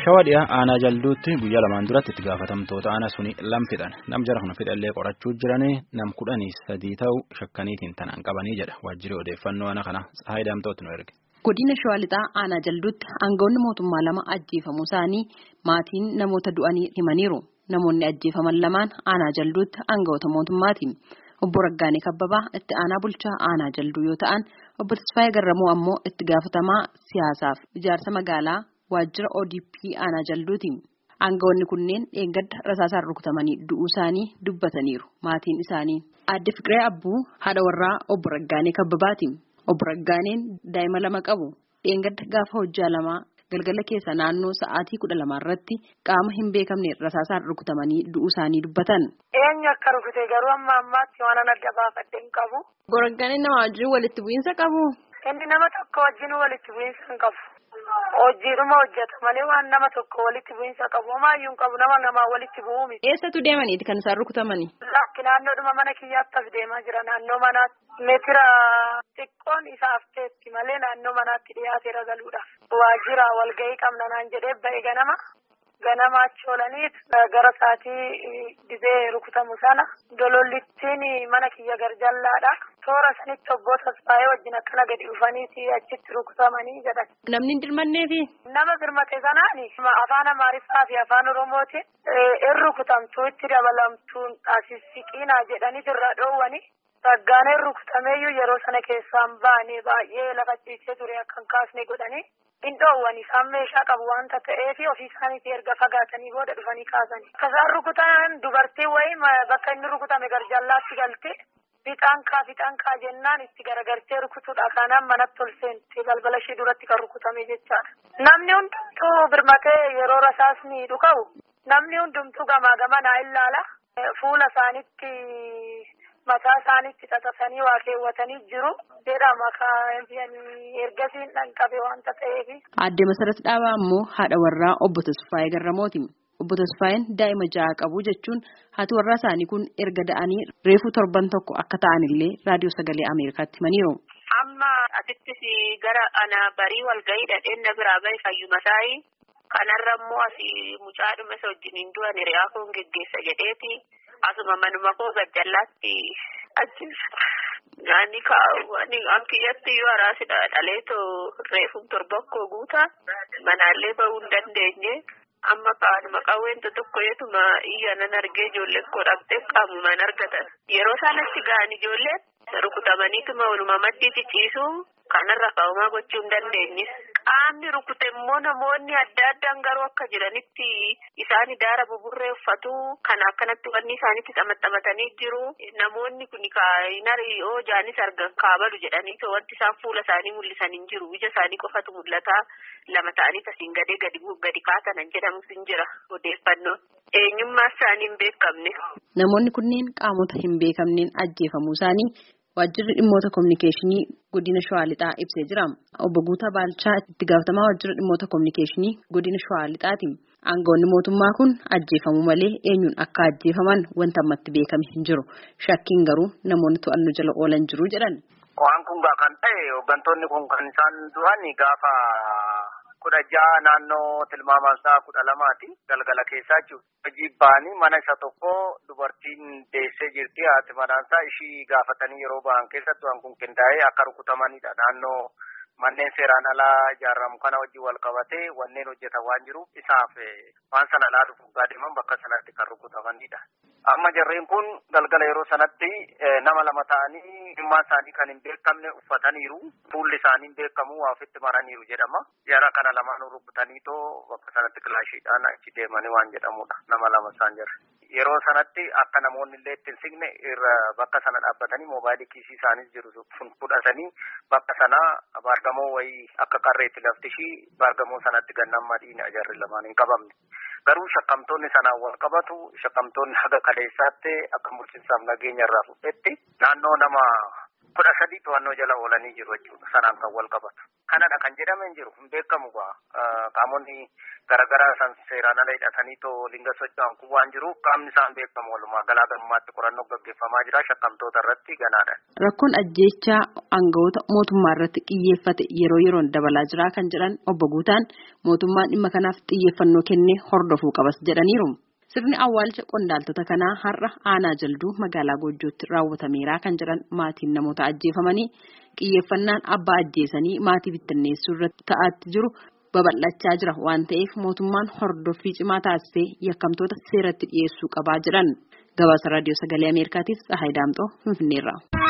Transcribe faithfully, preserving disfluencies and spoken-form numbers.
Shawadhiyaa aanaa jalduutti guyyaa lamaan duratti itti gaafatamtoota aanaa suni lam fixan. Nam jara kana fidallee qorachuu jiranii nam kudhanii sadii ta'u shakkaniitiin tanaan qabanii jedha. Waajjirri odeeffannoo aanaa kana Tsahaay Daamtooti nu erge. Godina Shawaa Lixaa aanaa jalduutti aangawoonni mootummaa lama ajjeefamuu isaanii maatiin namoota du'anii himaniiru. Namoonni ajjeefaman lamaan aanaa jalduutti aangawoota mootummaati. Obbo Raggaanee Kabbabaa itti aanaa bulchaa aanaa jalduu yoo ta'an, obbo Tasfaayee Garramuu ammoo itti gaafatamaa siyaasaaf ijaarsa magaalaa waajjira O D P aanaa jalduuti. Aangawoonni kunneen dheengadda rasaasaan rukutamanii du'uu isaanii dubbataniiru. Maatiin isaanii Aadde Fiqiree Abbuu haadha warraa obbo Raggaanee Kabbabaati. Obbo Raggaaneen daa'ima lama qabu. Dheengadda gaafa hojjaa lamaa galgala keessa naannoo sa'aatii kudha lamaa irratti qaama hin beekamne rasaasaan rukutamanii du'uu isaanii dubbatan. Eenyu akka rukute garuu amma ammaatti waan adda baafadde hin qabu. Obbo Raggaaneen nama wajjin walitti bu'iinsa qabu. Inni nama tokko wajjin walitti bu'iinsa hin qabu. Hojiidhuma hojjeta malee waan nama tokko walitti bu'iinsa qabu homaayyuu hin qabu nama namaa walitti bu'uu miti. Eessatu deemaniiti kan isaan rukutamanii? Lakki naannoodhuma mana kiyyaatti as deemaa jira naannoo manaatti. Meetira xiqqoon isaaf teetti malee naannoo manaatti dhiyaateera galuudhaaf. Waajjira walgahii qabna naan jedhee ba'e ganama. Ganama achi oolaniit gara sa'aatii dhibee rukutamu sana dolollittiin mana kiyya garjallaadha. Toora sanitti obbo Tasfaayee wajjin akkana gadi dhufaniiti achitti rukutamanii jedhan. Namni hin dirmanneefi? Nama dirmate sanaani afaan Amaariffaa fi afaan Oromootiin in rukutamtuu itti dabalamtuun asissiqiinaa jedhanii irra dhoowwanii. Raggaaneen rukutameeyyuu yeroo sana keessaan baane baay'ee lafa ciisee ture akka hin kaasne godhanii. In dhoowwanii isaan meeshaa qabu waanta ta'eef ofii isaaniitii erga fagaatanii booda dhufanii kaasanii. Akka isaan rukutan dubartiin wayii bakka inni rukutame garjallaatti galte fixaan kaa fixaan kaa jennaan itti garagartee rukutuudha. Kanaan manatti ol seente balbala ishee duratti kan rukutame jechaadha. Namni hundumtuu birmatee yeroo rasaasni dhuka'u namni hundumtuu gamaa gamanaa ilaala. Fuula isaaniitti mataa isaaniitti xaxasanii waa keewwatanii jiru. Jedhama kan ergasiin dhanqabe waanta ta'eef. Aadde Masarat Dhaabaa ammoo haadha warraa obbo Tasfaayee Garramooti. Obbo Tasfaayeen daa'ima ja'a qabu jechuun haati warraa isaanii kun erga da'anii reefu torban tokko akka ta'anillee raadiyoo sagalee Ameerikaatti himaniiru. Amma asittis gara ana barii walgahii dhadheen na biraa bahe fayyuma saayii kanarra immoo asii mucaadhuma isa wajjiniin du'an hiriyaa koon geggeessa jedheeti asuma manuma koo gajjallaatti ajjeessa. Naanni kaawwani ankiyyatti yoo araasidha dhaleetoo reefu torbakkoo guutaa manaallee bahuu hin dandeenye. Amma kaanuma qawweentu tokko yeetuma iyya nan argee ijoollee koo dhabdee qaamumaan argatan. Yeroo isaanitti ga'an ijoolleen rukutamaniituma waluma maddiitti ciisu kanarra kaa'umaa gochuu hin dandeenye. Qaamni rukute immoo namoonni adda addaan garuu akka jiranitti isaan daara buburree uffatu kan akkanatti wanni isaanitti xamaxamatanii jiru. Namoonni kun kaayinari oo jaanis argan kaabalu jedhanii wanti isaan fuula isaanii mul'isan hin jiru. Ija isaanii qofatu mul'ata. Lama ta'anii tasiin gadee gadi gadi kaatanan jedhamu hin jira odeeffannoo. Eenyummaa isaanii hin beekamne. Namoonni kunneen qaamota hin beekamneen ajjeefamuu isaanii waajjirri dhimmoota kominikeeshinii godina Shawaa Lixaa ibsee jira. Obbo Guutaa Baalchaa itti gaafatamaa waajjira dhimmoota kominikeeshinii godina Shawaa Lixaati. Aangawoonni mootummaa kun ajjeefamuu malee eenyuun akka ajjeefaman wanta ammatti beekame hin jiru. Shakkiin garuu namoonni to'annoo jala oolan jiru jedhan. Waan kun kan ta'e hooggantoonni kun kan isaan du'an gaafa kudha ja'a naannoo tilmaamaan isaa kudha lamaati galgala keessaa jiru. Hojii ba'anii mana isa tokko dubartiin deessee jirti haati manaansaa ishii gaafatanii yeroo ba'an keessatti waan kun qindaa'ee akka rukutamanidha. Naannoo manneen seeraan alaa ijaaramu kana wajjin wal qabatee wanneen hojjetan waan jiruuf isaaf waan sana ilaaluuf deeman bakka sanatti kan rukutamanidha. Amma jarreen kun galgala yeroo sanatti nama lama ta'anii dhimma isaanii kan hin beekamne uffataniiru. Fuulli isaanii hin beekamu waa ofitti maraniiru jedhama. Jara kana lamaan rukutanii too bakka sanatti kilaashiidhaan achi deemanii waan jedhamudha. Nama lama isaan jirre. Yeroo sanatti akka namoonni illee itti hin siqne irra bakka sana dhaabbatanii moobaayilii kiisii isaaniis jiru sun fudhatanii bakka sanaa baargamoo wayii akka qarreetti lafti ishii baargamoo sanatti gannaan madiina ajarri lamaan hin qabamne. Garuu shakkamtoonni sanaan wal qabatu shakkamtoonni haga kaleessaatti akka murtiinsaaf nageenya irraa fudhetti naannoo nama kudha sadii to'annoo jala oolanii jiru jechuudha. Sanaan kan wal qabatu. Kanadha kan jedhamee hin jiru. Hin beekamu qaamonni garaagaraa san seeraan ala hidhatanii too linga socho'an kun waan jiruuf qaamni isaan beekamu walumaa galaagalummaatti qorannoo gaggeeffamaa jira shakkamtoota irratti ganaadha. Rakkoon ajjeechaa aangawoota mootummaa irratti xiyyeeffate yeroo yeroon dabalaa jira kan jedhan obbo Guutaan mootummaan dhimma kanaaf xiyyeeffannoo kennee hordofuu qabas jedhaniiru. Sirni awwaalcha qondaaltota kanaa har'a aanaa jalduu magaalaa Goojjootti raawwatameera kan jedhan maatiin namoota ajjeefamanii xiyyeeffannaan abbaa ajjeesanii maatii bittinneessuu irratti ta'aatti jiru babal'achaa jira waan ta'eef mootummaan hordoffii cimaa taasisee yakkamtoota seeratti dhiyeessuu qabaa jedhan. Gabaasa raadiyoo sagalee Ameerikaatiif Tsahaay Daamxoo Finfinneerraa.